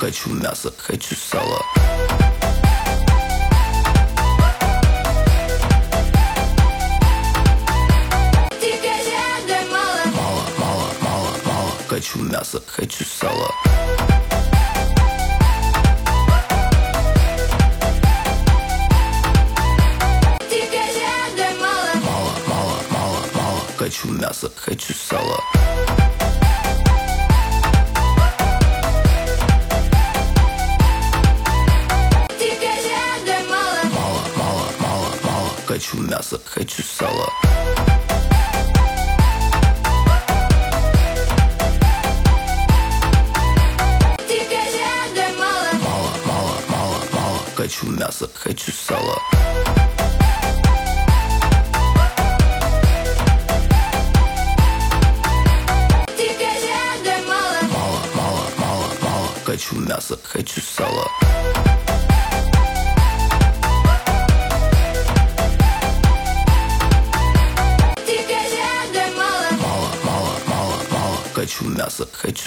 хочу мясо, хочу сало. Хочу мясо, хочу сало. Хочу мясо, хочу сало. Хочу мясо, хочу сало. Хочу мясо, хочу сало. Хочу мясо, хочу сало. Хочу мясо, хочу